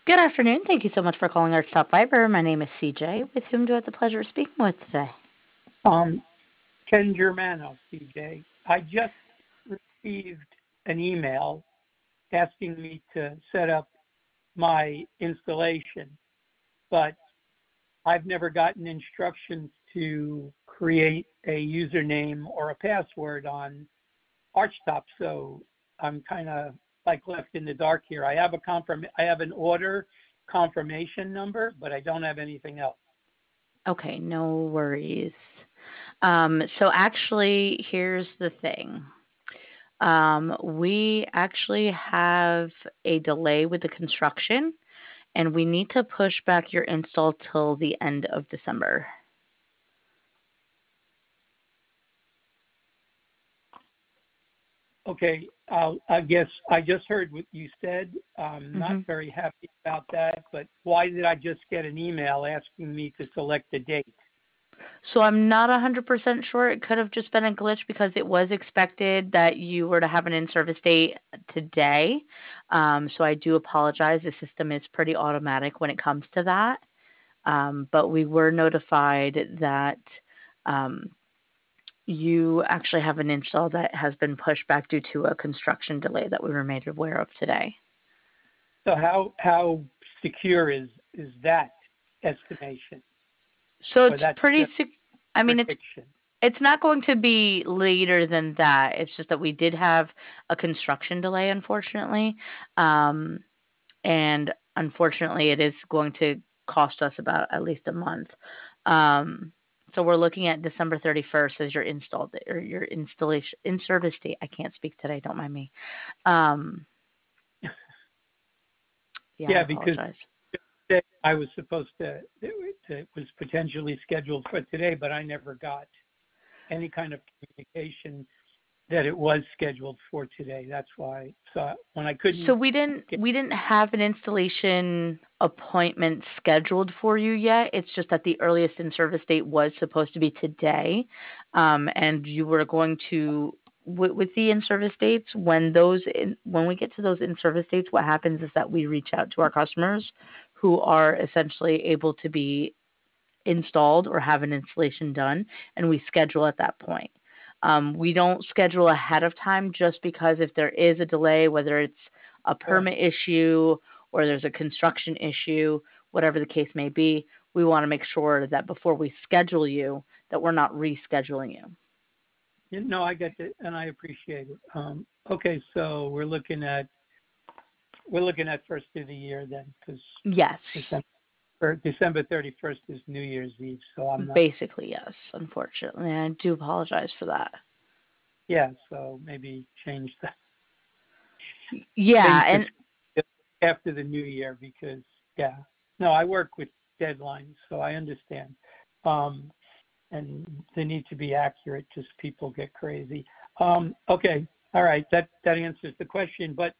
Good afternoon. Thank you so much for calling Arch Top Fiber. My name is CJ. With whom do I have the pleasure of speaking with today? Um, Ken Germano, CJ. I just received an email asking me to set up my installation, but I've never gotten instructions to create a username or a password on Archtop, so I'm kind of like left in the dark here. I have an order confirmation number, but I don't have anything else. Okay, no worries. So actually, here's the thing. We actually have a delay with the construction, and we need to push back your install till the end of December. Okay, I guess I just heard what you said. I'm not hmm very happy about that, but why did I just get an email asking me to select a date? So I'm not 100% sure. It could have just been a glitch because it was expected that you were to have an in-service date today. So I do apologize. The system is pretty automatic when it comes to that. But we were notified that um, you actually have an install that has been pushed back due to a construction delay that we were made aware of today. So how secure is that estimation, So or it's that's pretty. just I mean, prediction? it's not going to be later than that. It's just that we did have a construction delay, unfortunately. Um, and unfortunately, it is going to cost us about at least a month. Um, so we're looking at December 31st as your install date or your installation in service date. I can't speak today. Don't mind me. Um, yeah, I Yeah, because apologize. I was supposed to, it was potentially scheduled for today, but I never got any kind of communication that it was scheduled for today. That's why. So when I So couldn't get, we didn't have an installation appointment scheduled for you yet. It's just that the earliest in service date was supposed to be today, and you were going to with the in service dates when we get to those in service dates. What happens is that we reach out to our customers who are essentially able to be installed or have an installation done, and we schedule at that point. We don't schedule ahead of time just because if there is a delay, whether it's a permit issue or there's a construction issue, whatever the case may be, we want to make sure that before we schedule you, that we're not rescheduling you. no, I get it, and I appreciate it. Okay, so we're looking at first of the year then, because Yes, December 31st is New Year's Eve, so I'm not. basically yes. Unfortunately, I do apologize for that. Yeah, so maybe change the Yeah, date and to after the New Year because yeah, no, I work with deadlines, so I understand. Um, and they need to be accurate because people get crazy. Okay, all right, that answers the question. But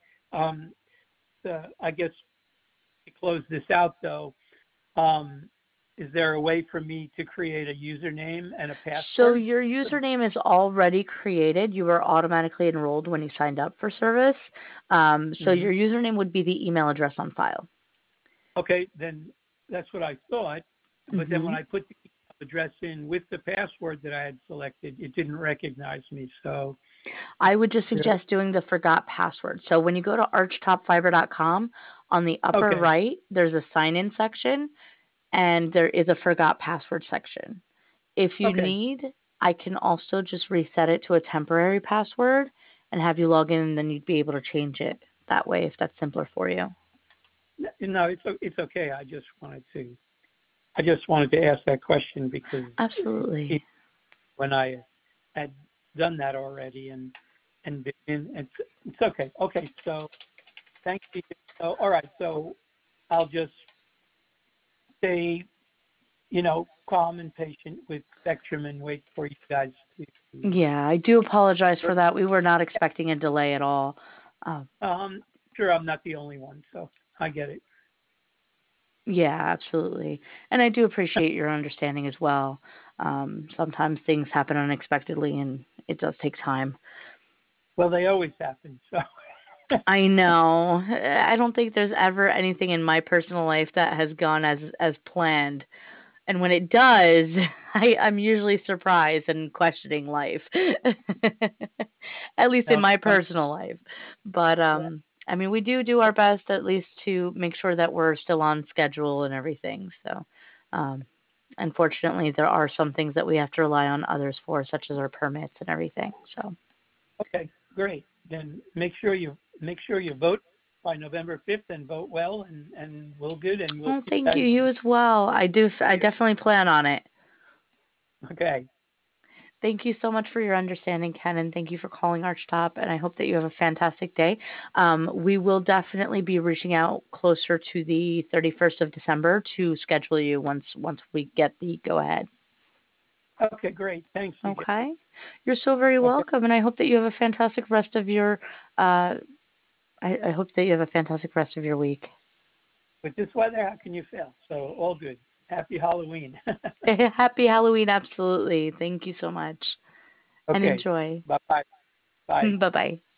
I guess to close this out, though, um, is there a way for me to create a username and a so password? your username is already created. You were automatically enrolled when you signed up for service. So Mm-hmm. your username would be the email address on file. Okay, then that's what I thought. But then when hmm I put the email address in with the password that I had selected, it didn't recognize me. So, I would just yeah. suggest doing the forgot password. So when you go to archtopfiber.com, on the upper Okay, right, there's a sign in section and there is a forgot password section. If you okay. need, I can also just reset it to a temporary password and have you log in, and then you'd be able to change it that way if that's simpler for you. No, it's okay. I just wanted to ask that question because Absolutely. when I had done that already and it's okay. Okay, so thank you. So all right, so I'll just stay, calm and patient with Spectrum and wait for you guys to. Yeah, I do apologize for that. We were not expecting a delay at all. Um, Sure, I'm not the only one, so I get it. yeah, absolutely. And I do appreciate your understanding as well. Sometimes things happen unexpectedly and it does take time. Well, they always happen, so I know. I don't think there's ever anything in my personal life that has gone as planned. And when it does, I'm usually surprised and questioning life. At least in No, my no, personal life. But yeah, I mean, we do our best at least to make sure that we're still on schedule and everything. So, um, unfortunately, there are some things that we have to rely on others for, such as our permits and everything. So, okay, great. Then make sure you vote by November 5th and vote well, and we'll good, and we'll oh, see you thank you. guys. You as well. I definitely plan on it. Okay, Thank you so much for your understanding, Ken, and thank you for calling Archtop. And I hope that you have a fantastic day. We will definitely be reaching out closer to the 31st of December to schedule you once we get the go ahead. okay, great. Thanks, CJ. Okay, you're so very Okay, welcome, and I hope that you have a fantastic rest of your. Uh, I hope that you have a fantastic rest of your week. with this weather, how can you fail? So all good. Happy Halloween. Happy Halloween, absolutely. Thank you so much, and Okay, enjoy. bye bye. Bye. Bye bye.